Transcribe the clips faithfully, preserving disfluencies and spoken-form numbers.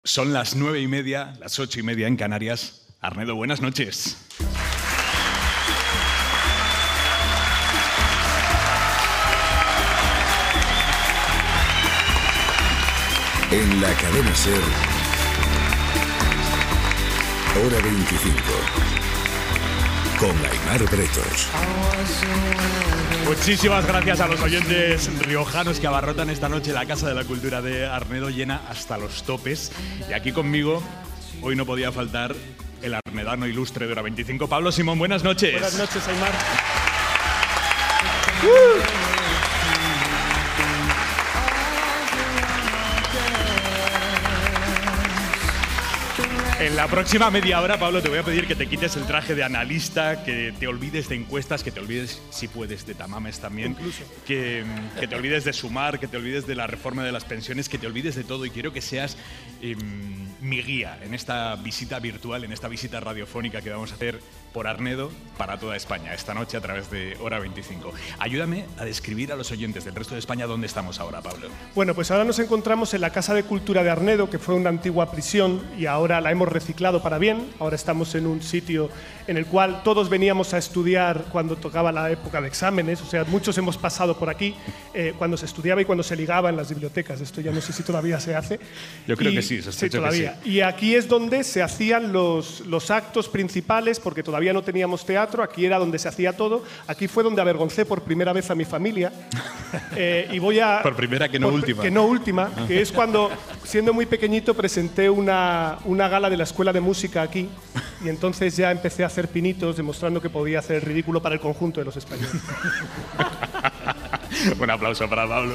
Son las nueve y media, las ocho y media en Canarias. Arnedo, buenas noches. En la cadena SER, hora veinticinco, con Aimar Bretos. Muchísimas gracias a los oyentes riojanos que abarrotan esta noche la Casa de la Cultura de Arnedo, llena hasta los topes. Y aquí conmigo, hoy no podía faltar el arnedano ilustre de hora veinticinco, Pablo Simón. Buenas noches. Buenas noches, Aimar. Uh. En la próxima media hora, Pablo, te voy a pedir que te quites el traje de analista, que te olvides de encuestas, que te olvides, si puedes, de tamames también, Incluso. que, que te olvides de sumar, que te olvides de la reforma de las pensiones, que te olvides de todo, y quiero que seas eh, mi guía en esta visita virtual, en esta visita radiofónica que vamos a hacer por Arnedo para toda España, esta noche a través de hora veinticinco. Ayúdame a describir a los oyentes del resto de España dónde estamos ahora, Pablo. Bueno, pues ahora nos encontramos en la Casa de Cultura de Arnedo, que fue una antigua prisión y ahora la hemos reciclado para bien. Ahora estamos en un sitio en el cual todos veníamos a estudiar cuando tocaba la época de exámenes, o sea, muchos hemos pasado por aquí eh, cuando se estudiaba y cuando se ligaba en las bibliotecas. Esto ya no sé si todavía se hace. Yo creo y, que sí, sospecho sí, todavía. que sí. Y aquí es donde se hacían los, los actos principales, porque todavía no teníamos teatro, aquí era donde se hacía todo. Aquí fue donde avergoncé por primera vez a mi familia. Eh, y voy a, por primera que no por, última. Que no última, que es cuando, siendo muy pequeñito, presenté una, una gala de la Escuela de Música aquí, y entonces ya empecé a hacer pinitos, demostrando que podía hacer el ridículo para el conjunto de los españoles. Un aplauso para Pablo.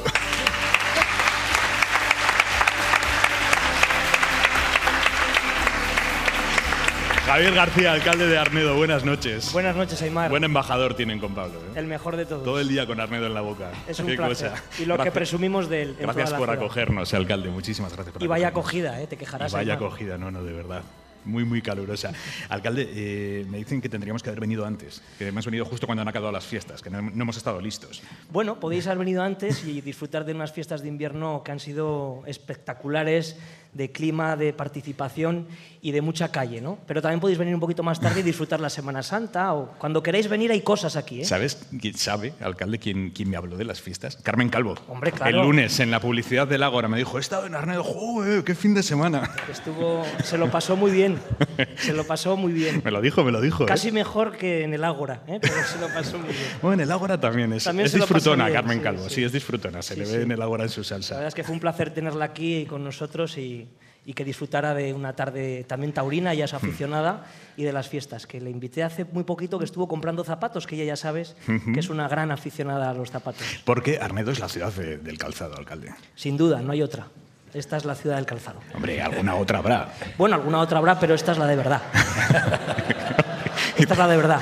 Javier García, alcalde de Arnedo, buenas noches. Buenas noches, Aimar. Buen embajador tienen con Pablo, ¿eh? El mejor de todos. Todo el día con Arnedo en la boca. Es un Qué placer. cosa. Y lo Gracias. que presumimos de él. En Gracias toda la por ciudad. acogernos, alcalde. Muchísimas gracias por Y vaya acogernos. acogida, ¿eh? Te quejarás. Y vaya Aimar. acogida, no, no, de verdad. Muy, muy calurosa. Alcalde, eh, me dicen que tendríamos que haber venido antes, que hemos venido justo cuando han acabado las fiestas, que no, no hemos estado listos. Bueno, podéis haber venido antes y disfrutar de unas fiestas de invierno que han sido espectaculares, de clima, de participación y de mucha calle, ¿no? Pero también podéis venir un poquito más tarde y disfrutar la Semana Santa, o cuando queráis venir hay cosas aquí, ¿eh? ¿Sabes? ¿Quién sabe, alcalde, quién, quién me habló de las fiestas? Carmen Calvo. Hombre, claro. El lunes, en la publicidad del Ágora, me dijo, he estado en Arnedo, ¡joder, qué fin de semana! Estuvo, se lo pasó muy bien, se lo pasó muy bien. Me lo dijo, me lo dijo. ¿eh? Casi mejor que en el Ágora, ¿eh? Pero se lo pasó muy bien. Bueno, en el Ágora también es, También es se lo pasó disfrutona, bien, Carmen sí, Calvo. sí. Sí, es disfrutona, se Sí, le sí. ve en el Ágora en su La salsa. verdad es que fue un placer tenerla aquí con nosotros y, y que disfrutara de una tarde también taurina, ella es aficionada, y de las fiestas, que le invité hace muy poquito, que estuvo comprando zapatos, que ella ya sabes que es una gran aficionada a los zapatos. Porque Arnedo es la ciudad de- del calzado, alcalde. Sin duda, no hay otra. Esta es la ciudad del calzado. Hombre, alguna otra habrá. Bueno, alguna otra habrá, pero esta es la de verdad. Esta es la de verdad.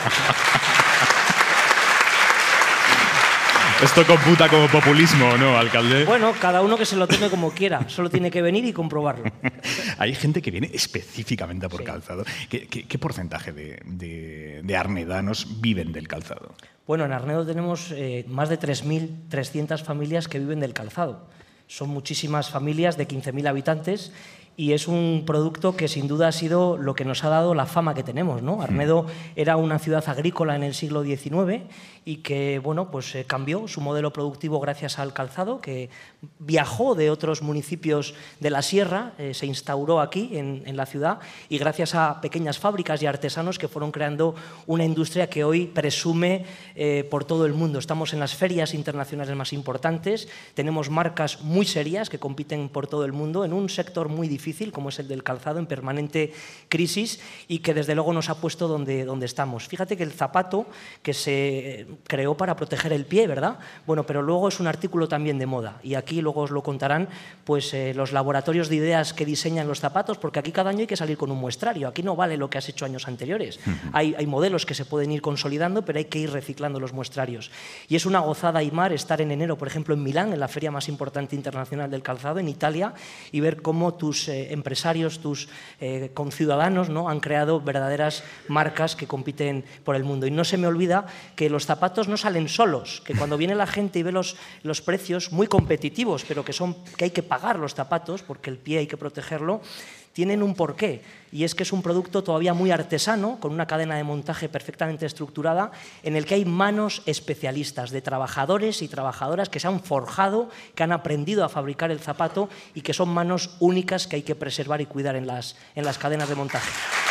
¿Esto computa como populismo o no, alcalde? Bueno, cada uno que se lo tome como quiera, solo tiene que venir y comprobarlo. Hay gente que viene específicamente por Sí. calzado. ¿Qué, qué- qué porcentaje de, de- de arnedanos viven del calzado? Bueno, en Arnedo tenemos eh, más de tres mil trescientas familias que viven del calzado. Son muchísimas familias de quince mil habitantes y es un producto que sin duda ha sido lo que nos ha dado la fama que tenemos, ¿no? Arnedo era una ciudad agrícola en el siglo diecinueve y que, bueno, pues eh, cambió su modelo productivo gracias al calzado, que viajó de otros municipios de la sierra, eh, se instauró aquí en, en la ciudad, y gracias a pequeñas fábricas y artesanos que fueron creando una industria que hoy presume eh, por todo el mundo. Estamos en las ferias internacionales más importantes, tenemos marcas muy serias que compiten por todo el mundo en un sector muy difícil como es el del calzado, en permanente crisis, y que desde luego nos ha puesto donde, donde estamos. Fíjate que el zapato, que se creó para proteger el pie, ¿verdad? Bueno, pero luego es un artículo también de moda, y aquí luego os lo contarán pues, eh, los laboratorios de ideas que diseñan los zapatos, porque aquí cada año hay que salir con un muestrario, aquí no vale lo que has hecho años anteriores. Uh-huh. hay, hay modelos que se pueden ir consolidando, pero hay que ir reciclando los muestrarios. Y es una gozada, Aimar, estar en enero, por ejemplo, en Milán, en la feria más importante internacional del calzado, en Italia, y ver cómo tus eh, eh, empresarios, tus eh, conciudadanos, ¿no? Han creado verdaderas marcas que compiten por el mundo. Y no se me olvida que los zapatos no salen solos, que cuando viene la gente y ve los, los precios muy competitivos, pero que, son, que hay que pagar los zapatos, porque el pie hay que protegerlo, tienen un porqué, y es que es un producto todavía muy artesano, con una cadena de montaje perfectamente estructurada, en el que hay manos especialistas de trabajadores y trabajadoras que se han forjado, que han aprendido a fabricar el zapato y que son manos únicas que hay que preservar y cuidar en las, en las cadenas de montaje.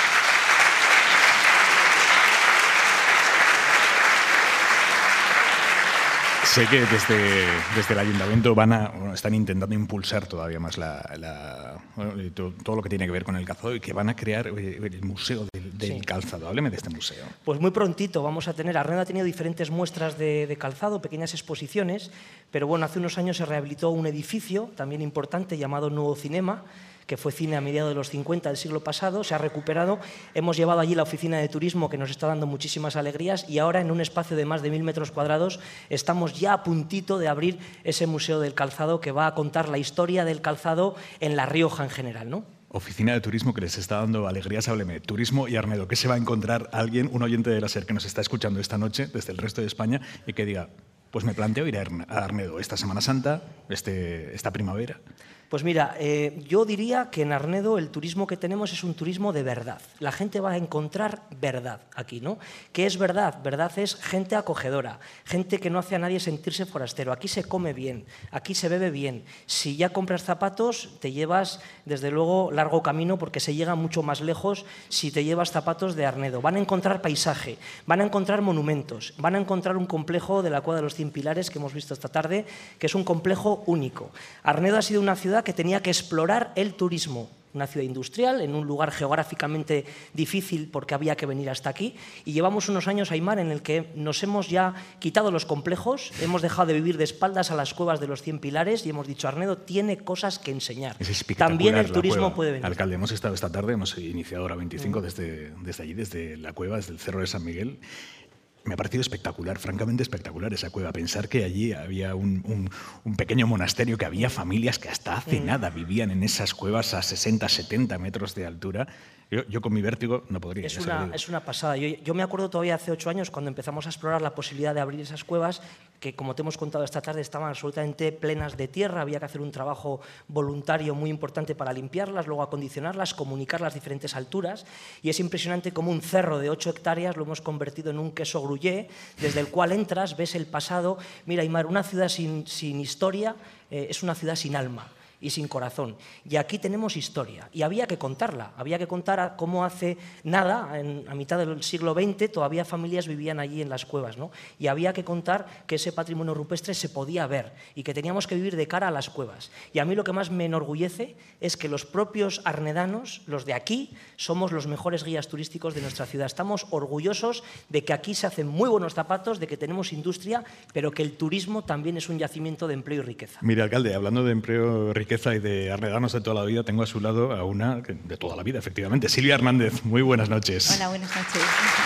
Sé que desde, desde el ayuntamiento van a, bueno, están intentando impulsar todavía más la, la, bueno, todo, todo lo que tiene que ver con el calzado y que van a crear el museo del, del sí. calzado. Hábleme de este museo. Pues muy prontito vamos a tener, Arnedo ha tenido diferentes muestras de, de calzado, pequeñas exposiciones, pero bueno, hace unos años se rehabilitó un edificio también importante llamado Nuevo Cinema, que fue cine a mediados de los cincuenta del siglo pasado, se ha recuperado, hemos llevado allí la oficina de turismo que nos está dando muchísimas alegrías y ahora en un espacio de más de mil metros cuadrados estamos ya a puntito de abrir ese museo del calzado que va a contar la historia del calzado en La Rioja en general, ¿no? Oficina de turismo que les está dando alegrías, hábleme. Turismo y Arnedo, ¿qué se va a encontrar alguien, un oyente de la SER que nos está escuchando esta noche desde el resto de España y que diga, pues me planteo ir a Arnedo esta Semana Santa, este, esta primavera? Pues mira, eh, yo diría que en Arnedo el turismo que tenemos es un turismo de verdad. La gente va a encontrar verdad aquí, ¿no? ¿Qué es verdad? Verdad es gente acogedora, gente que no hace a nadie sentirse forastero. Aquí se come bien, aquí se bebe bien. Si ya compras zapatos, te llevas, desde luego, largo camino porque se llega mucho más lejos si te llevas zapatos de Arnedo. Van a encontrar paisaje, van a encontrar monumentos, van a encontrar un complejo de la Cueva de los Cien Pilares que hemos visto esta tarde, que es un complejo único. Arnedo ha sido una ciudad que tenía que explorar el turismo, una ciudad industrial, en un lugar geográficamente difícil porque había que venir hasta aquí, y llevamos unos años, Aimar, en el que nos hemos ya quitado los complejos, hemos dejado de vivir de espaldas a las cuevas de los Cien Pilares y hemos dicho, Arnedo tiene cosas que enseñar. También el turismo puede venir. Alcalde, hemos estado esta tarde, hemos iniciado hora veinticinco mm. desde, desde allí, desde la cueva, desde el Cerro de San Miguel. Me ha parecido espectacular, francamente espectacular esa cueva. Pensar que allí había un, un, un pequeño monasterio, que había familias que hasta hace mm. nada vivían en esas cuevas a sesenta, setenta metros de altura. Yo, yo con mi vértigo no podría. Es una, es una pasada. Yo, yo me acuerdo todavía hace ocho años cuando empezamos a explorar la posibilidad de abrir esas cuevas, que como te hemos contado esta tarde estaban absolutamente plenas de tierra, había que hacer un trabajo voluntario muy importante para limpiarlas, luego acondicionarlas, comunicar las diferentes alturas, y es impresionante cómo un cerro de ocho hectáreas lo hemos convertido en un queso gruyère, desde el cual entras, ves el pasado. Mira, Aimar, una ciudad sin, sin historia eh, es una ciudad sin alma y sin corazón. Y aquí tenemos historia, y había que contarla, había que contar cómo hace nada, en, a mitad del siglo veinte, todavía familias vivían allí en las cuevas, ¿no? Y había que contar que ese patrimonio rupestre se podía ver y que teníamos que vivir de cara a las cuevas. Y a mí lo que más me enorgullece es que los propios arnedanos, los de aquí, somos los mejores guías turísticos de nuestra ciudad. Estamos orgullosos de que aquí se hacen muy buenos zapatos, de que tenemos industria, pero que el turismo también es un yacimiento de empleo y riqueza. Mire, alcalde, hablando de empleo, riqueza y de arnedanos de toda la vida, tengo a su lado a una de toda la vida, efectivamente, Silvia Hernández. Muy buenas noches. Hola, buenas noches.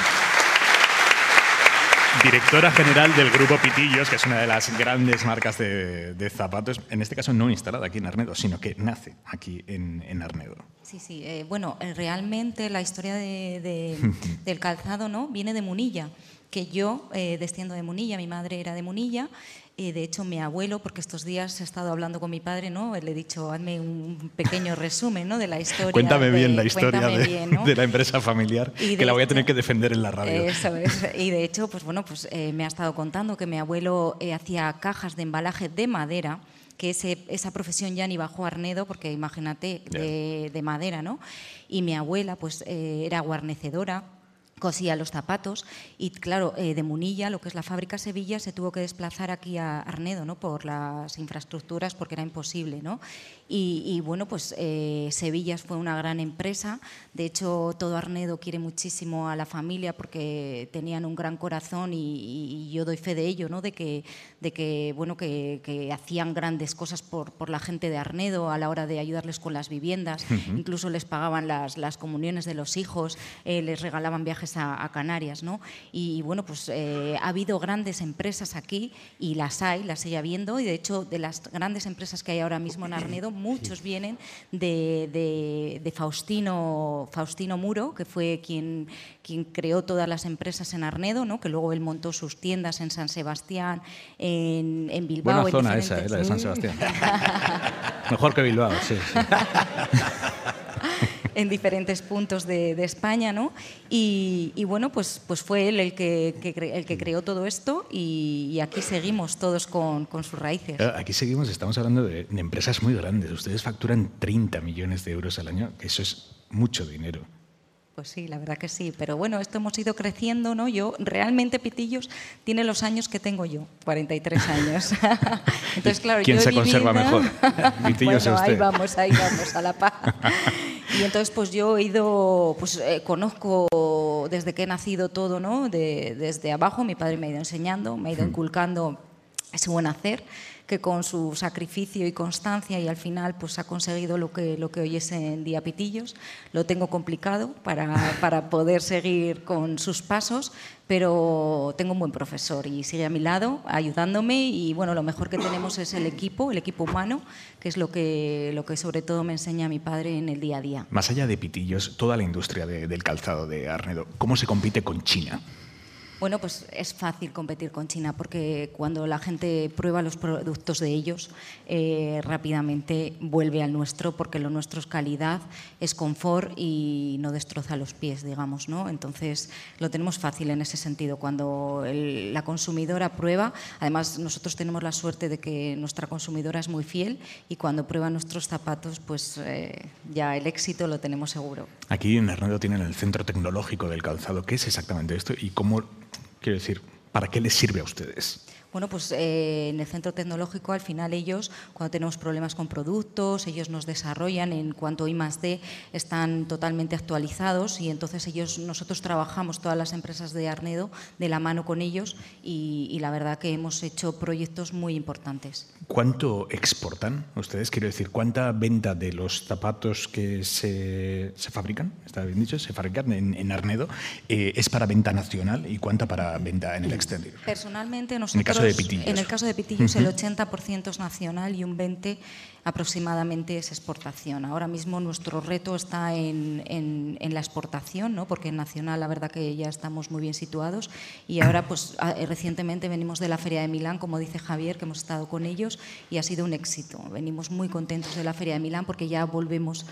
Directora general del Grupo Pitillos, que es una de las grandes marcas de, de zapatos, en este caso no instalada aquí en Arnedo, sino que nace aquí en, en Arnedo. Sí, sí. Eh, bueno, eh, realmente la historia de, de, del calzado, ¿no?, viene de Munilla, que yo eh, desciendo de Munilla, mi madre era de Munilla. Eh, de hecho, mi abuelo, porque estos días he estado hablando con mi padre, ¿no?, le he dicho, hazme un pequeño resumen, ¿no?, de la historia. Cuéntame de, bien la historia de, bien, ¿no?, de la empresa familiar, que de la voy a hecho, tener que defender en la radio. Eso es. Y de hecho, pues bueno, pues eh, me ha estado contando que mi abuelo eh, hacía cajas de embalaje de madera, que ese, esa profesión ya ni bajó a Arnedo, porque imagínate, de, de madera, ¿no? Y mi abuela, pues eh, era guarnecedora, cosía los zapatos, y claro, eh, de Munilla, lo que es la fábrica Sevilla, se tuvo que desplazar aquí a Arnedo, ¿no?, por las infraestructuras, porque era imposible, ¿no? Y, y bueno, pues eh, Sevilla fue una gran empresa. De hecho, todo Arnedo quiere muchísimo a la familia porque tenían un gran corazón, y, y yo doy fe de ello, ¿no?, de que, de que, bueno, que, que hacían grandes cosas por, por la gente de Arnedo a la hora de ayudarles con las viviendas. Uh-huh. Incluso les pagaban las, las comuniones de los hijos, eh, les regalaban viajes viajes a, a Canarias, ¿no? Y bueno, pues eh, ha habido grandes empresas aquí y las hay, las sigue habiendo, y de hecho de las grandes empresas que hay ahora mismo en Arnedo, muchos vienen de, de, de Faustino, Faustino Muro, que fue quien, quien creó todas las empresas en Arnedo, ¿no? Que luego él montó sus tiendas en San Sebastián, en, en Bilbao. Buena zona esa, ¿eh? La de San Sebastián. Mejor que Bilbao, sí, sí. En diferentes puntos de, de España, ¿no? Y, y bueno, pues, pues fue él el que, que, cre, el que creó todo esto y, y aquí seguimos todos con, con sus raíces. Aquí seguimos, estamos hablando de, de empresas muy grandes. Ustedes facturan treinta millones de euros al año, que eso es mucho dinero. Pues sí, la verdad que sí. Pero bueno, esto hemos ido creciendo, ¿no? Yo, realmente Pitillos tiene los años que tengo yo, cuarenta y tres años. Entonces, claro, ¿quién yo se divina... conserva mejor? Pitillos bueno, o usted. ahí vamos, ahí vamos, a la paz. Y entonces, pues yo he ido, pues eh, conozco desde que he nacido todo, ¿no? De, desde abajo, mi padre me ha ido enseñando, me ha ido inculcando ese buen hacer, que con su sacrificio y constancia y al final pues ha conseguido lo que, lo que hoy es en día Pitillos. Lo tengo complicado para, para poder seguir con sus pasos, pero tengo un buen profesor y sigue a mi lado ayudándome y bueno, lo mejor que tenemos es el equipo, el equipo humano, que es lo que, lo que sobre todo me enseña mi padre en el día a día. Más allá de Pitillos, toda la industria de, del calzado de Arnedo, ¿cómo se compite con China? Bueno, pues es fácil competir con China porque cuando la gente prueba los productos de ellos, eh, rápidamente vuelve al nuestro porque lo nuestro es calidad, es confort y no destroza los pies, digamos, ¿no? Entonces lo tenemos fácil en ese sentido. Cuando el, la consumidora prueba, además nosotros tenemos la suerte de que nuestra consumidora es muy fiel y cuando prueba nuestros zapatos, pues eh, ya el éxito lo tenemos seguro. Aquí en Arnedo tienen el Centro Tecnológico del Calzado. ¿Qué es exactamente esto y cómo... Quiero decir, ¿para qué les sirve a ustedes? Bueno, pues eh, en el centro tecnológico al final ellos, cuando tenemos problemas con productos, ellos nos desarrollan en cuanto a I más D, están totalmente actualizados y entonces ellos, nosotros trabajamos todas las empresas de Arnedo de la mano con ellos y, y la verdad que hemos hecho proyectos muy importantes. ¿Cuánto exportan ustedes? Quiero decir, ¿cuánta venta de los zapatos que se, se fabrican, está bien dicho, se fabrican en, en Arnedo, eh, es para venta nacional y cuánta para venta en el exterior? Personalmente nosotros... En el caso de Pitillos. En el caso de Pitillos, uh-huh. El ochenta por ciento es nacional y un veinte por ciento aproximadamente es exportación. Ahora mismo nuestro reto está en, en, en la exportación, ¿no? Porque en nacional la verdad que ya estamos muy bien situados y ahora pues recientemente venimos de la Feria de Milán, como dice Javier, que hemos estado con ellos y ha sido un éxito. Venimos muy contentos de la Feria de Milán porque ya volvemos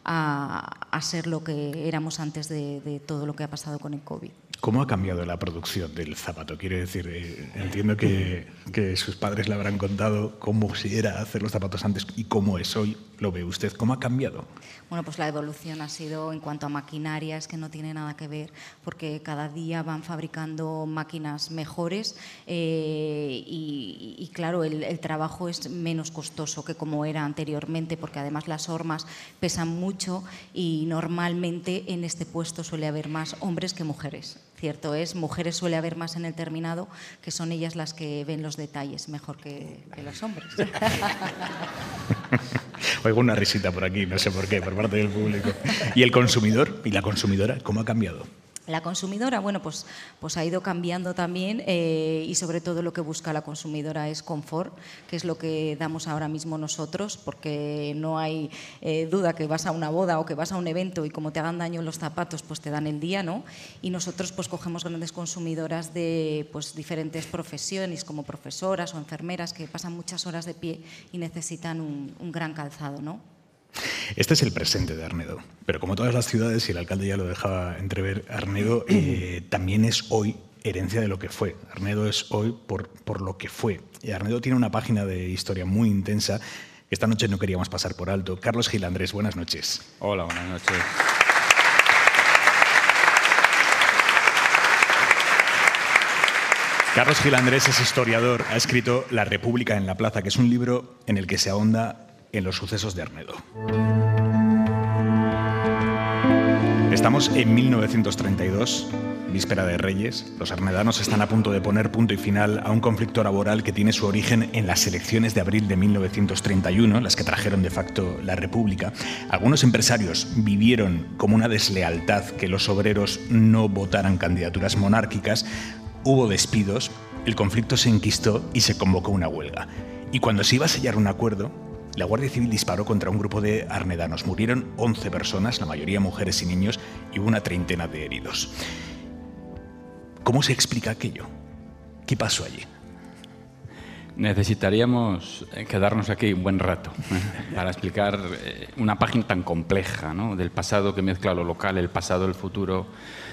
a, a ser lo que éramos antes de, de todo lo que ha pasado con el COVID. ¿Cómo ha cambiado la producción del zapato? Quiero decir, eh, entiendo que, que sus padres le habrán contado cómo se era hacer los zapatos antes y cómo es hoy. ¿Lo ve usted? ¿Cómo ha cambiado? Bueno, pues la evolución ha sido en cuanto a maquinaria, es que no tiene nada que ver, porque cada día van fabricando máquinas mejores eh, y, y, claro, el, el trabajo es menos costoso que como era anteriormente, porque además las hormas pesan mucho y normalmente en este puesto suele haber más hombres que mujeres. Cierto es, mujeres suele haber más en el terminado, que son ellas las que ven los detalles mejor que, que los hombres. Oigo una risita por aquí, no sé por qué, por parte del público. ¿Y el consumidor y la consumidora, cómo ha cambiado? La consumidora, bueno, pues, pues ha ido cambiando también eh, y sobre todo lo que busca la consumidora es confort, que es lo que damos ahora mismo nosotros, porque no hay eh, duda que vas a una boda o que vas a un evento y como te hagan daño los zapatos, pues te dan el día, ¿no? Y nosotros pues cogemos grandes consumidoras de pues, diferentes profesiones, como profesoras o enfermeras que pasan muchas horas de pie y necesitan un, un gran calzado, ¿no? Este es el presente de Arnedo, pero como todas las ciudades, y el alcalde ya lo dejaba entrever, Arnedo eh, también es hoy herencia de lo que fue. Arnedo es hoy por, por lo que fue. Y Arnedo tiene una página de historia muy intensa. Esta noche no queríamos pasar por alto. Carlos Gil Andrés, buenas noches. Hola, buenas noches. Carlos Gil Andrés es historiador, ha escrito La República en la Plaza, que es un libro en el que se ahonda en los sucesos de Arnedo. Estamos en mil novecientos treinta y dos, víspera de Reyes, los arnedanos están a punto de poner punto y final a un conflicto laboral que tiene su origen en las elecciones de abril de mil novecientos treinta y uno, las que trajeron de facto la República. Algunos empresarios vivieron como una deslealtad que los obreros no votaran candidaturas monárquicas, hubo despidos, el conflicto se enquistó y se convocó una huelga. Y cuando se iba a sellar un acuerdo, la Guardia Civil disparó contra un grupo de arnedanos. Murieron once personas, la mayoría mujeres y niños, y hubo una treintena de heridos. ¿Cómo se explica aquello? ¿Qué pasó allí? Necesitaríamos quedarnos aquí un buen rato ¿eh? para explicar una página tan compleja, ¿no? Del pasado que mezcla lo local, el pasado, el futuro,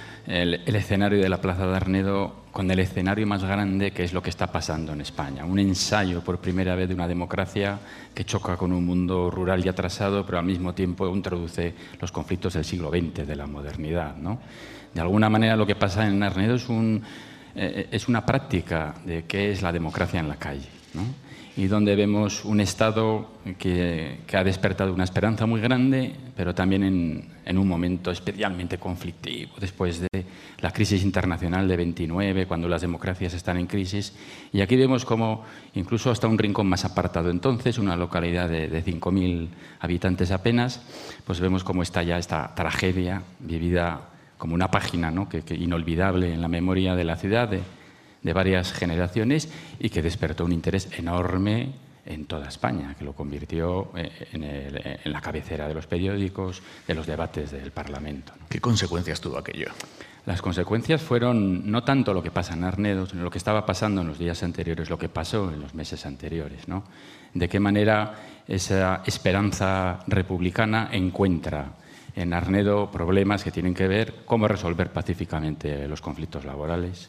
el, el escenario de la Plaza de Arnedo con el escenario más grande, que es lo que está pasando en España. Un ensayo por primera vez de una democracia que choca con un mundo rural y atrasado, pero al mismo tiempo introduce los conflictos del siglo veinte, de la modernidad, ¿no? De alguna manera lo que pasa en Arnedo es, un, eh, es una práctica de qué es la democracia en la calle, ¿no? Y donde vemos un Estado que, que ha despertado una esperanza muy grande, pero también en, en un momento especialmente conflictivo, después de la crisis internacional de veintinueve, cuando las democracias están en crisis. Y aquí vemos como, incluso hasta un rincón más apartado entonces, una localidad de, de cinco mil habitantes apenas, pues vemos cómo está ya esta tragedia vivida como una página, ¿no? que, que inolvidable en la memoria de la ciudad, de, de varias generaciones, y que despertó un interés enorme en toda España, que lo convirtió en, el, en la cabecera de los periódicos, de los debates del Parlamento, ¿no? ¿Qué consecuencias tuvo aquello? Las consecuencias fueron no tanto lo que pasa en Arnedo, sino lo que estaba pasando en los días anteriores, lo que pasó en los meses anteriores, ¿no? De qué manera esa esperanza republicana encuentra en Arnedo problemas que tienen que ver cómo resolver pacíficamente los conflictos laborales,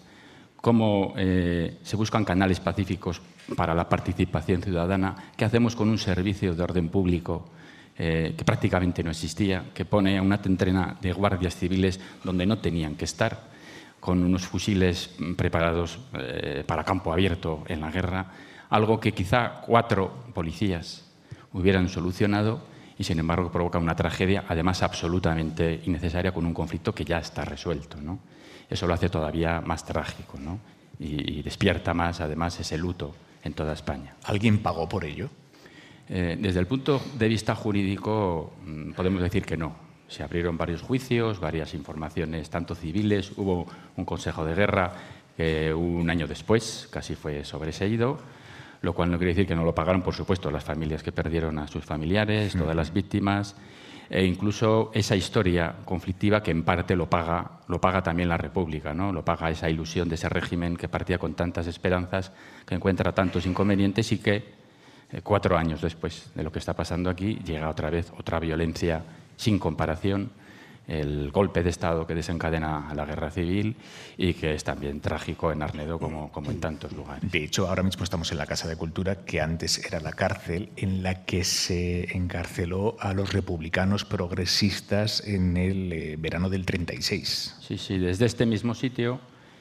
cómo eh, se buscan canales pacíficos para la participación ciudadana, qué hacemos con un servicio de orden público eh, que prácticamente no existía, que pone a una treintena de guardias civiles donde no tenían que estar, con unos fusiles preparados eh, para campo abierto en la guerra, algo que quizá cuatro policías hubieran solucionado y, sin embargo, provoca una tragedia, además absolutamente innecesaria, con un conflicto que ya está resuelto, ¿no? Eso lo hace todavía más trágico, ¿no? y, y despierta más, además, ese luto en toda España. ¿Alguien pagó por ello? Eh, desde el punto de vista jurídico, podemos decir que no. Se abrieron varios juicios, varias informaciones, tanto civiles. Hubo un consejo de guerra que un año después casi fue sobreseído, lo cual no quiere decir que no lo pagaron, por supuesto, las familias que perdieron a sus familiares, todas las víctimas, e incluso esa historia conflictiva que en parte lo paga, lo paga también la República, ¿no? Lo paga esa ilusión de ese régimen que partía con tantas esperanzas, que encuentra tantos inconvenientes y que eh, cuatro años después de lo que está pasando aquí llega otra vez otra violencia sin comparación, el golpe de Estado que desencadena la guerra civil y que es también trágico en Arnedo como, como en tantos lugares. De hecho, ahora mismo estamos en la Casa de Cultura, que antes era la cárcel en la que se encarceló a los republicanos progresistas en el eh, verano del treinta y seis. Sí, sí, desde este mismo sitio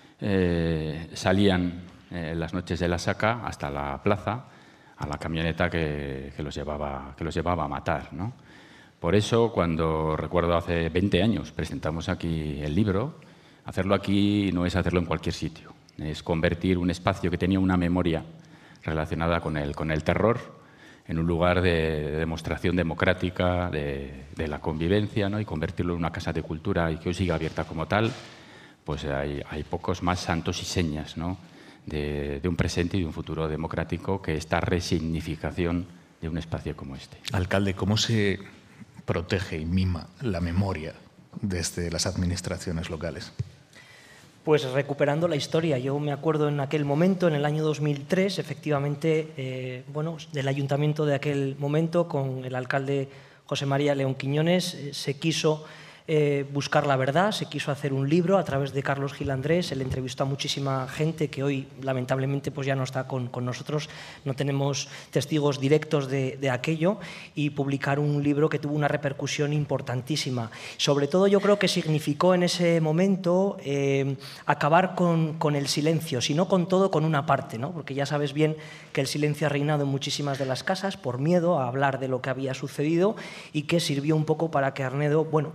eh, salían eh, las noches de la saca hasta la plaza, a la camioneta que, que, los, llevaba, que los llevaba a matar, ¿no? Por eso, cuando, recuerdo hace veinte años, presentamos aquí el libro, hacerlo aquí no es hacerlo en cualquier sitio, es convertir un espacio que tenía una memoria relacionada con el, con el terror en un lugar de, de demostración democrática de, de la convivencia, ¿no? Y convertirlo en una casa de cultura y que hoy siga abierta como tal, pues hay, hay pocos más santos y señas, ¿no? de, de un presente y de un futuro democrático que esta resignificación de un espacio como este. Alcalde, ¿cómo se protege y mima la memoria desde las administraciones locales? Pues recuperando la historia. Yo me acuerdo en aquel momento, en el año dos mil tres, efectivamente, eh, bueno, del ayuntamiento de aquel momento, con el alcalde José María León Quiñones, eh, se quiso eh, buscar la verdad, se quiso hacer un libro a través de Carlos Gil Andrés. Él entrevistó a muchísima gente que hoy, lamentablemente, pues ya no está con, con nosotros, no tenemos testigos directos de, de aquello, y publicar un libro que tuvo una repercusión importantísima. Sobre todo, yo creo que significó en ese momento eh, acabar con, con el silencio, si no con todo, con una parte, ¿no? Porque ya sabes bien que el silencio ha reinado en muchísimas de las casas por miedo a hablar de lo que había sucedido, y que sirvió un poco para que Arnedo, bueno, pues también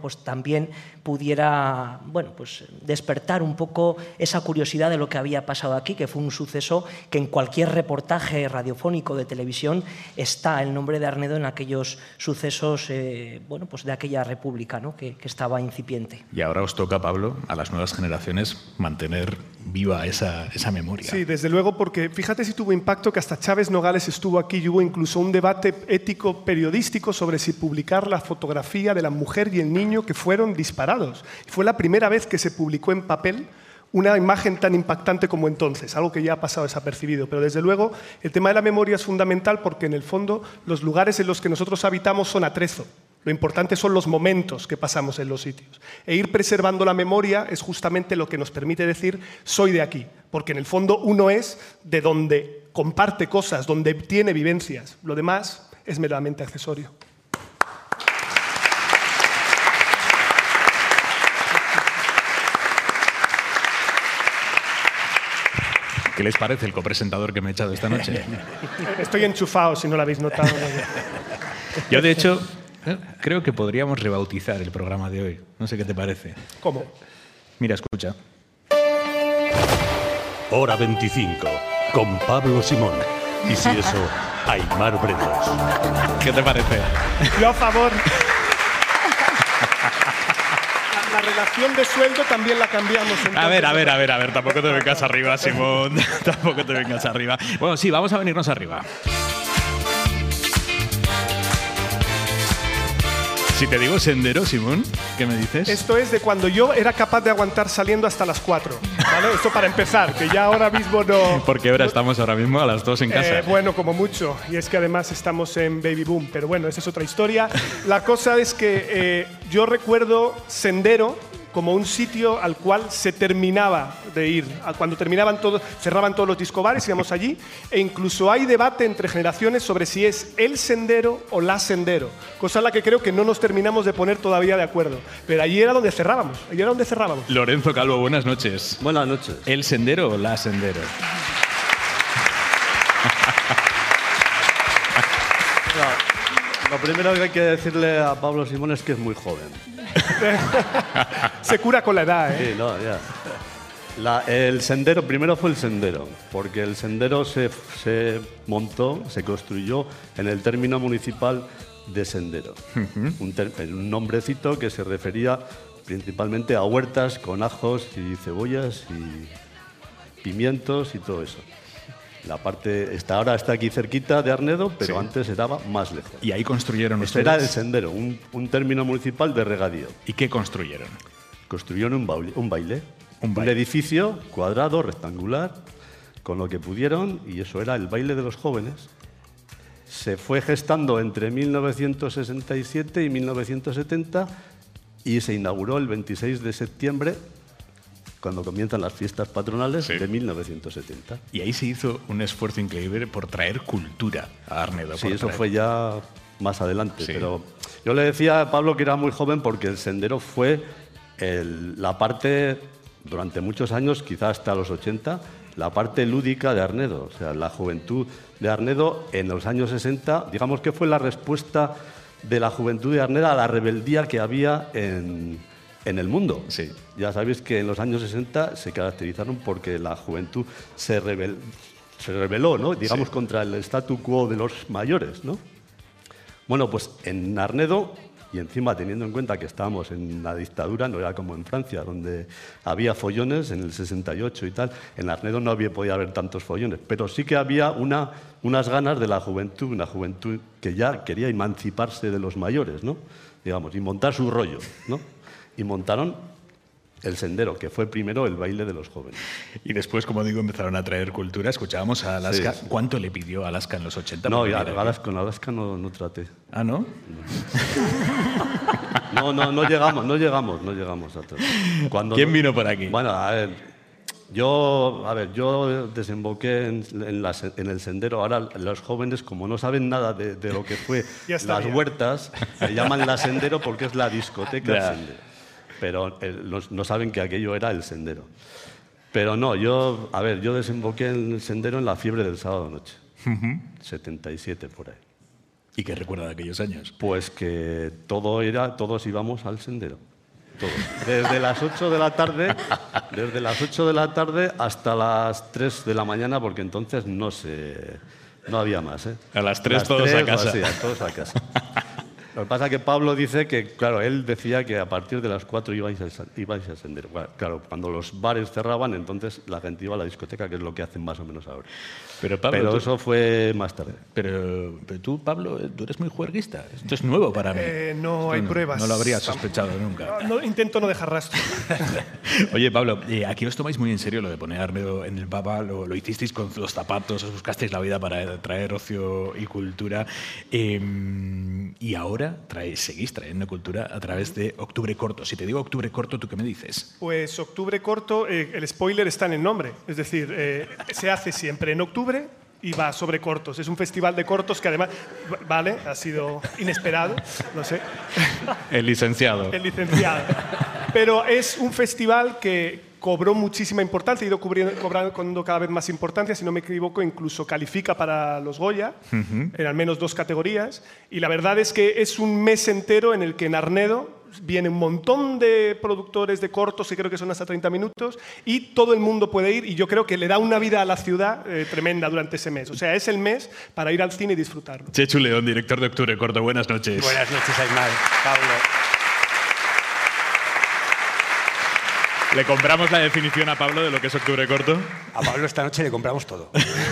también pudiera, bueno, pues despertar un poco esa curiosidad de lo que había pasado aquí, que fue un suceso que en cualquier reportaje radiofónico de televisión está el nombre de Arnedo en aquellos sucesos, eh, bueno, pues de aquella república, ¿no? que, que estaba incipiente. Y ahora os toca, Pablo, a las nuevas generaciones mantener viva esa, esa memoria. Sí, desde luego, porque fíjate si tuvo impacto que hasta Chávez Nogales estuvo aquí y hubo incluso un debate ético periodístico sobre si publicar la fotografía de la mujer y el niño que fueron disparados. Y fue la primera vez que se publicó en papel una imagen tan impactante como entonces, algo que ya ha pasado desapercibido. Pero desde luego el tema de la memoria es fundamental porque en el fondo los lugares en los que nosotros habitamos son atrezo. Lo importante son los momentos que pasamos en los sitios. E ir preservando la memoria es justamente lo que nos permite decir soy de aquí, porque en el fondo uno es de donde comparte cosas, donde tiene vivencias. Lo demás es meramente accesorio. ¿Qué les parece el copresentador que me he echado esta noche? Estoy enchufado, si no lo habéis notado. Yo, de hecho, creo que podríamos rebautizar el programa de hoy. No sé qué te parece. ¿Cómo? Mira, escucha. Hora veinticinco, con Pablo Simón. Y si eso, Aimar Bretos. ¿Qué te parece? Yo a favor. La relación de sueldo también la cambiamos. Entonces. A ver, a ver, a ver, a ver, tampoco te vengas arriba, Simón. Tampoco te vengas arriba. Bueno, sí, vamos a venirnos arriba. Si te digo sendero, Simón, ¿qué me dices? Esto es de cuando yo era capaz de aguantar saliendo hasta las cuatro. ¿Vale? Esto para empezar, que ya ahora mismo no... ¿Por qué hora no, estamos ahora mismo a las dos en casa? Eh, bueno, como mucho. Y es que además estamos en Baby Boom. Pero bueno, esa es otra historia. La cosa es que eh, yo recuerdo sendero como un sitio al cual se terminaba de ir. Cuando terminaban todos, cerraban todos los discobares, íbamos allí, e incluso hay debate entre generaciones sobre si es el sendero o la sendero, cosa en la que creo que no nos terminamos de poner todavía de acuerdo. Pero allí era donde cerrábamos, allí era donde cerrábamos. Lorenzo Calvo, buenas noches. Buenas noches. ¿El sendero o la sendero? Lo primero que hay que decirle a Pablo Simón es que es muy joven. Se cura con la edad, ¿eh? Sí, no, ya. La, el sendero, primero fue el sendero, porque el sendero se, se montó, se construyó en el término municipal de sendero. Uh-huh. un, ter, un nombrecito que se refería principalmente a huertas con ajos y cebollas y pimientos y todo eso. La parte está ahora está aquí cerquita de Arnedo, pero sí. Antes estaba más lejos. ¿Y ahí construyeron ustedes? Era el sendero, un, un término municipal de regadío. ¿Y qué construyeron? Construyeron un baile, un baile, un, baile. un edificio cuadrado, rectangular, con lo que pudieron, y eso era el baile de los jóvenes. Se fue gestando entre mil novecientos sesenta y siete y mil novecientos setenta y se inauguró el veintiséis de septiembre, cuando comienzan las fiestas patronales, sí. De mil novecientos setenta. Y ahí se hizo un esfuerzo increíble por traer cultura a Arnedo. Sí, eso traer... fue ya más adelante. Sí. Pero yo le decía a Pablo que era muy joven porque el sendero fue el, la parte, durante muchos años, quizás hasta los ochenta, la parte lúdica de Arnedo. O sea, la juventud de Arnedo en los años sesenta, digamos que fue la respuesta de la juventud de Arnedo a la rebeldía que había en... en el mundo. Sí. Ya sabéis que en los años sesenta se caracterizaron porque la juventud se, rebel, se rebeló, ¿no? Digamos, sí. Contra el statu quo de los mayores, ¿no? Bueno, pues en Arnedo, y encima teniendo en cuenta que estábamos en la dictadura, no era como en Francia, donde había follones en el sesenta y ocho y tal, en Arnedo no había, podía haber tantos follones, pero sí que había una, unas ganas de la juventud, una juventud que ya quería emanciparse de los mayores, ¿no? Digamos, y montar su rollo, ¿no? Y montaron el sendero, que fue primero el baile de los jóvenes. Y después, como digo, empezaron a traer cultura. Escuchábamos a Alaska. Sí, sí. ¿Cuánto le pidió a Alaska en los ochenta? No, ya, Alaska, con Alaska no, no traté. ¿Ah, no? No, no, no llegamos, no llegamos, no llegamos a tratar. Cuando, ¿Quién vino por aquí? Bueno, a ver, yo, a ver, yo desemboqué en, en, la, en el sendero. Ahora los jóvenes, como no saben nada de, de lo que fue las bien. huertas, se llaman la sendero porque es la discoteca del sendero. Pero eh, los, no saben que aquello era el sendero. Pero no, yo, a ver, yo desemboqué en el sendero en la fiebre del sábado noche, uh-huh. setenta y siete por ahí. ¿Y qué recuerda de aquellos años? Pues que todo era, todos íbamos al sendero. todo. Desde las ocho de la tarde, desde las ocho de la tarde hasta las tres de la mañana, porque entonces no se, no había más, ¿eh? A las tres Las todos tres, a casa. Sí, todos a casa. Lo que pasa es que Pablo dice que, claro, él decía que a partir de las cuatro ibais a, ibais a ascender. Claro, cuando los bares cerraban, entonces la gente iba a la discoteca, que es lo que hacen más o menos ahora. Pero, Pablo, pero tú, eso fue más tarde. Pero, pero tú, Pablo, tú eres muy juerguista. Esto es nuevo para mí. Eh, no Esto hay no, pruebas. No lo habría sospechado nunca. No, intento no dejar rastro. Oye, Pablo, eh, aquí os tomáis muy en serio lo de poner a Arnedo en el Papa, lo, lo hicisteis con los zapatos, os buscasteis la vida para traer ocio y cultura. Eh, y ahora trae, seguís trayendo cultura a través de Octubre Corto. Si te digo Octubre Corto, ¿tú qué me dices? Pues Octubre Corto, eh, el spoiler está en el nombre. Es decir, eh, se hace siempre en octubre y va sobre cortos. Es un festival de cortos que además, vale, ha sido inesperado, no sé. El licenciado. El licenciado. Pero es un festival que cobró muchísima importancia, ha ido cubriendo, cobrando cada vez más importancia, si no me equivoco, incluso califica para los Goya, uh-huh. en al menos dos categorías. Y la verdad es que es un mes entero en el que en Arnedo viene un montón de productores de cortos, que creo que son hasta treinta minutos, y todo el mundo puede ir, y yo creo que le da una vida a la ciudad eh, tremenda durante ese mes. O sea, es el mes para ir al cine y disfrutarlo. Chechu León, director de Octubre Corto, buenas noches. Buenas noches, Aymar. Pablo. ¿Le compramos la definición a Pablo de lo que es Octubre Corto? A Pablo esta noche le compramos todo.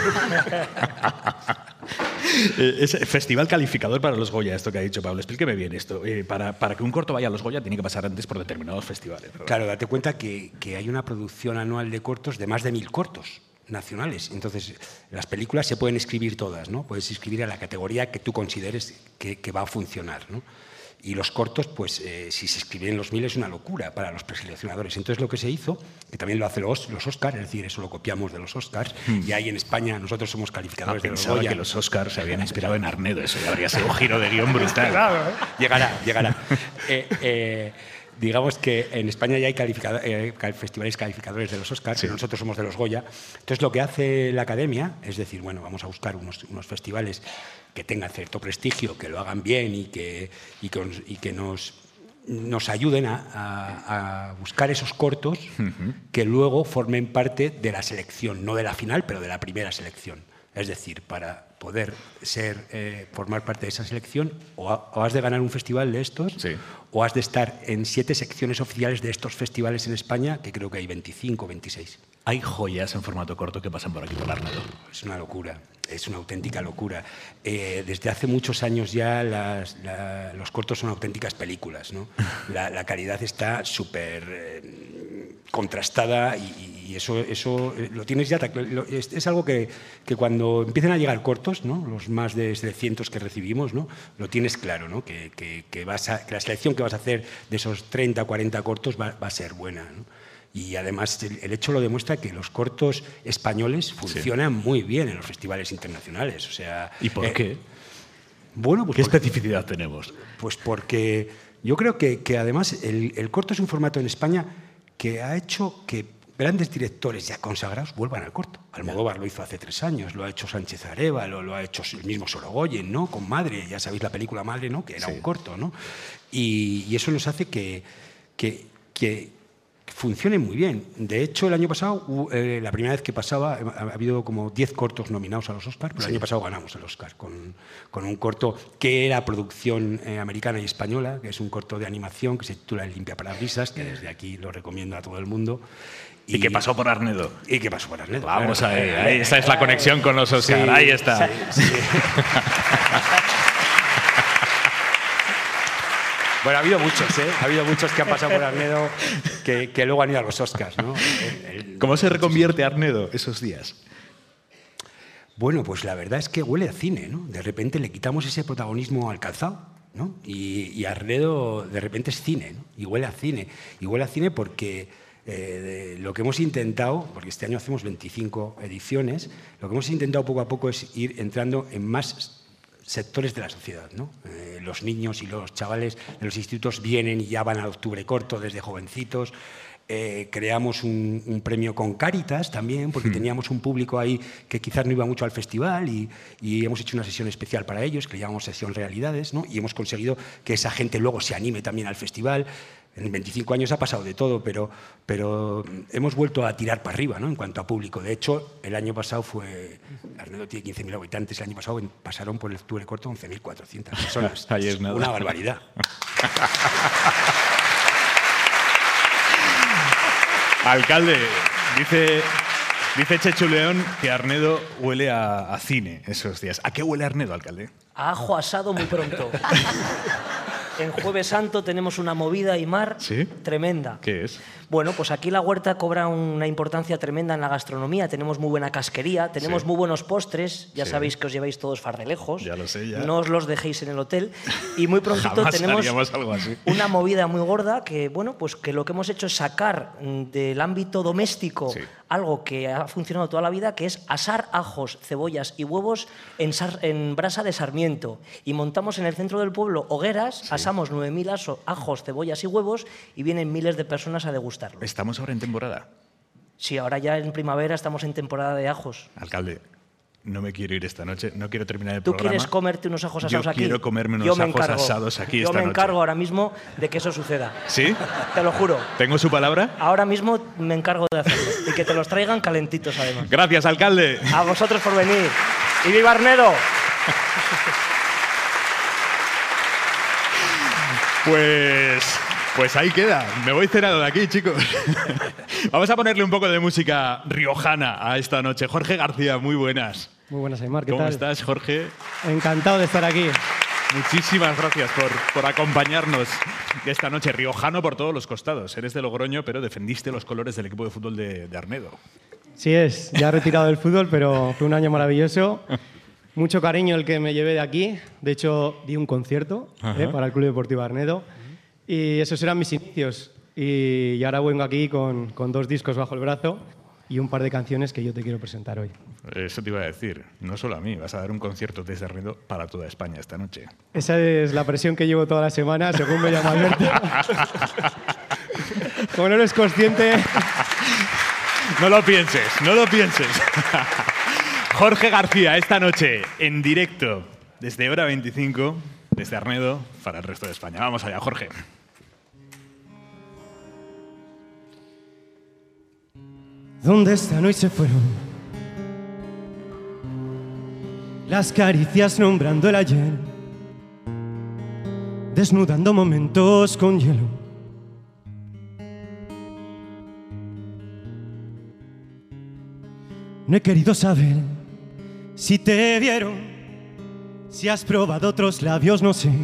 Es festival calificador para los Goya, esto que ha dicho Pablo. Explíqueme bien esto. Eh, para, para que un corto vaya a los Goya tiene que pasar antes por determinados festivales, ¿verdad? Claro, date cuenta que, que hay una producción anual de cortos de más de mil cortos nacionales. Entonces, las películas se pueden escribir todas, ¿no? Puedes escribir a la categoría que tú consideres que, que va a funcionar, ¿no? Y los cortos, pues eh, si se escriben los mil es una locura para los preseleccionadores. Entonces lo que se hizo, que también lo hacen los, los Oscars, es decir, eso lo copiamos de los Oscars, hmm. y ahí en España nosotros somos calificadores ah, de los Goya. Que los Oscars se habían inspirado en Arnedo, eso ya habría sido un giro de guión brutal. Claro, ¿eh? Llegará, llegará. eh, eh, digamos que en España ya hay eh, festivales calificadores de los Oscars, sí. pero nosotros somos de los Goya. Entonces lo que hace la Academia es decir, bueno, vamos a buscar unos, unos festivales que tengan cierto prestigio, que lo hagan bien y que, y que, y que nos, nos ayuden a, a, a buscar esos cortos uh-huh. que luego formen parte de la selección, no de la final, pero de la primera selección. Es decir, para poder ser, eh, formar parte de esa selección, o, ha, o has de ganar un festival de estos, sí. o has de estar en siete secciones oficiales de estos festivales en España, que creo que hay veinticinco o veintiséis. Hay joyas en formato corto que pasan por aquí por Arnedo. Es una locura, es una auténtica locura. Eh, desde hace muchos años ya las, la, los cortos son auténticas películas, ¿no? La, la calidad está súper eh, contrastada y, y eso, eso lo tienes ya. Lo, es, es algo que, que cuando empiezan a llegar cortos, ¿no? Los más de cientos que recibimos, ¿no? Lo tienes claro, ¿no? Que, que, que, vas a, que la selección que vas a hacer de esos treinta o cuarenta cortos va, va a ser buena, ¿no? Y además el, el hecho lo demuestra que los cortos españoles funcionan sí. muy bien en los festivales internacionales. O sea, ¿y por eh, qué? Bueno, pues ¿qué porque, especificidad tenemos? Pues porque yo creo que, que además el, el corto es un formato en España que ha hecho que grandes directores ya consagrados vuelvan al corto. Almodóvar lo hizo hace tres años, lo ha hecho Sánchez Arévalo, lo ha hecho el mismo Sorogoyen, ¿no? Con Madre, ya sabéis la película Madre, ¿no? Que era sí. un corto, ¿no? Y, y eso nos hace que, que, que funcionen muy bien. De hecho, el año pasado, eh, la primera vez que pasaba, ha, ha habido como diez cortos nominados a los Oscars, pero sí. el año pasado ganamos el Oscar con, con un corto que era producción eh, americana y española, que es un corto de animación que se titula El limpiaparabrisas, que desde aquí lo recomiendo a todo el mundo. Y, y que pasó por Arnedo. Y que pasó por Arnedo. Vamos bueno, ahí, ahí, esa es la conexión con los Oscars, sí, ahí está. Sí, sí. Bueno, ha habido muchos, ¿eh? Ha habido muchos que han pasado por Arnedo que, que luego han ido a los Oscars, ¿no? El, el, ¿Cómo se reconvierte Arnedo esos días? Bueno, pues la verdad es que huele a cine, ¿no? De repente le quitamos ese protagonismo al calzado, ¿no? Y, y Arnedo de repente es cine, ¿no? Y huele a cine. Y huele a cine porque eh, lo que hemos intentado, porque este año hacemos veinticinco ediciones, lo que hemos intentado poco a poco es ir entrando en más sectores de la sociedad, ¿no? Eh, los niños y los chavales de los institutos vienen y ya van al Octubre Corto desde jovencitos. Eh, creamos un, un premio con Cáritas también, porque hmm. teníamos un público ahí que quizás no iba mucho al festival y, y hemos hecho una sesión especial para ellos, que le llamamos Sesión Realidades, ¿no? Y hemos conseguido que esa gente luego se anime también al festival. En veinticinco años ha pasado de todo, pero, pero hemos vuelto a tirar para arriba, ¿no? En cuanto a público. De hecho, el año pasado fue... Arnedo tiene quince mil habitantes, el año pasado pasaron por el Octubre Corto once mil cuatrocientas personas. Ahí es nada. Una barbaridad. Alcalde, dice, dice Chechu León que Arnedo huele a, a cine esos días. ¿A qué huele Arnedo, alcalde? A ajo asado muy pronto. En Jueves Santo tenemos una movida y mar ¿Sí? tremenda. ¿Qué es? Bueno, pues aquí la huerta cobra una importancia tremenda en la gastronomía. Tenemos muy buena casquería, tenemos Sí. muy buenos postres. Ya Sí. sabéis que os lleváis todos fardelejos. Ya lo sé, ya. No os los dejéis en el hotel. Y muy prontito Jamás tenemos haríamos algo así. una movida muy gorda que, bueno, pues que lo que hemos hecho es sacar mm, del ámbito doméstico Sí. algo que ha funcionado toda la vida, que es asar ajos, cebollas y huevos en, sar- en brasa de sarmiento. Y montamos en el centro del pueblo hogueras, asamos nueve mil aso- ajos, cebollas y huevos y vienen miles de personas a degustarlo. Estamos ahora en temporada. Sí, ahora ya en primavera estamos en temporada de ajos. Alcalde, no me quiero ir esta noche, no quiero terminar el ¿Tú programa. quieres comerte unos ajos Yo asados aquí? quiero comerme unos Yo me ajos encargo. asados aquí Yo esta me noche. encargo ahora mismo de que eso suceda. ¿Sí? Te lo juro. ¿Tengo su palabra? Ahora mismo me encargo de hacerlo. Y que te los traigan calentitos, además. Gracias, alcalde. A vosotros por venir. ¡Y viva Arnedo! Pues, pues ahí queda. Me voy cenado de aquí, chicos. Vamos a ponerle un poco de música riojana a esta noche. Jorge García, muy buenas. Muy buenas, Aymar, ¿qué ¿Cómo tal? estás, Jorge? Encantado de estar aquí. Muchísimas gracias por, por acompañarnos esta noche. Riojano por todos los costados. Eres de Logroño, pero defendiste los colores del equipo de fútbol de, de Arnedo. Sí es, ya he retirado del fútbol, pero fue un año maravilloso. Mucho cariño el que me llevé de aquí. De hecho, di un concierto eh, para el Club Deportivo Arnedo. Y esos eran mis inicios. Y, y ahora vengo aquí con, con dos discos bajo el brazo y un par de canciones que yo te quiero presentar hoy. Eso te iba a decir. No solo a mí. Vas a dar un concierto desde Arnedo para toda España esta noche. Esa es la presión que llevo toda la semana, según me llama Alberto. Como no eres consciente... No lo pienses, no lo pienses. Jorge García, esta noche, en directo, desde Hora veinticinco, desde Arnedo, para el resto de España. Vamos allá, Jorge. ¿Dónde están hoy se fueron? Las caricias nombrando el ayer, desnudando momentos con hielo. No he querido saber si te vieron, si has probado otros labios, no sé.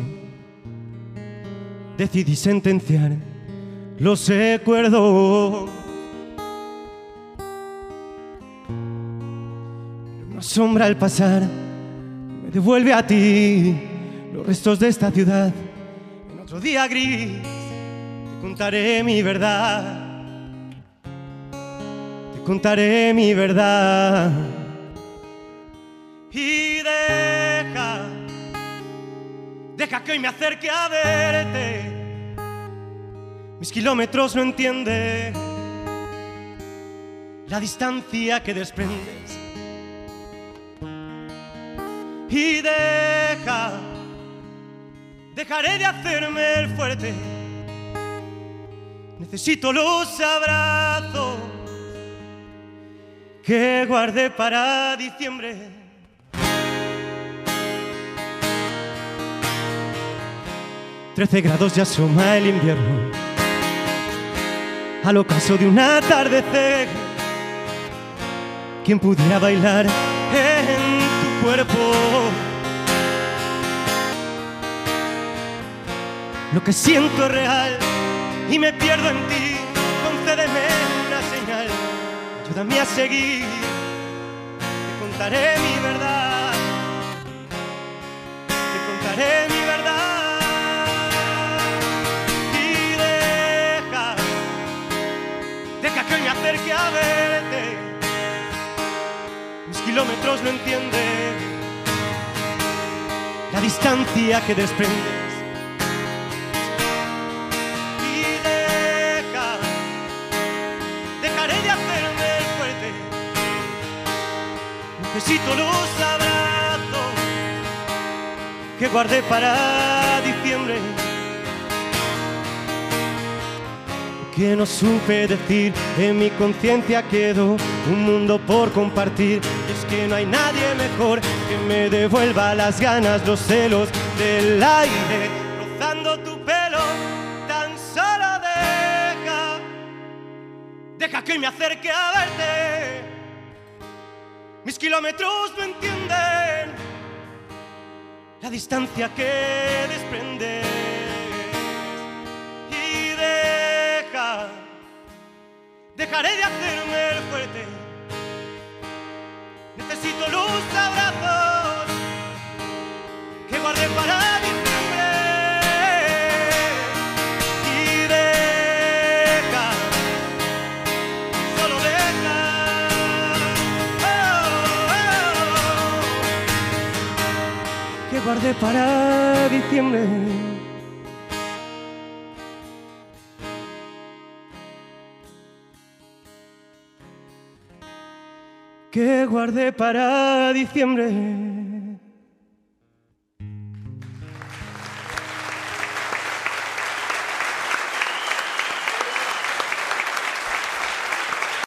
Decidí sentenciar los recuerdos. Una sombra al pasar me devuelve a ti los restos de esta ciudad. En otro día gris te contaré mi verdad. Te contaré mi verdad. Y deja, deja que hoy me acerque a verte. Mis kilómetros no entienden la distancia que desprendes. Y deja, dejaré de hacerme el fuerte. Necesito los abrazos que guardé para diciembre. Trece grados ya asoma el invierno, al ocaso de un atardecer. ¿Quién pudiera bailar en tu cuerpo? Lo que siento es real y me pierdo en ti. Concédeme una señal, ayúdame a seguir. Te contaré mi verdad, te contaré mi verdad. Y deja, deja que hoy me acerque a verte. Mis kilómetros no entienden la distancia que desprendes. Necesito los abrazos que guardé para diciembre. que no supe decir, en mi conciencia quedó un mundo por compartir. Y es que no hay nadie mejor que me devuelva las ganas, los celos del aire rozando tu pelo. Tan solo deja, deja que me acerque a verte. Mis kilómetros no entienden la distancia que desprendes. Y deja, dejaré de hacerme el fuerte. Necesito luz, abrazos que guardé para diciembre. Y deja, solo deja, oh, oh, que guardé para diciembre. Que guardé para diciembre.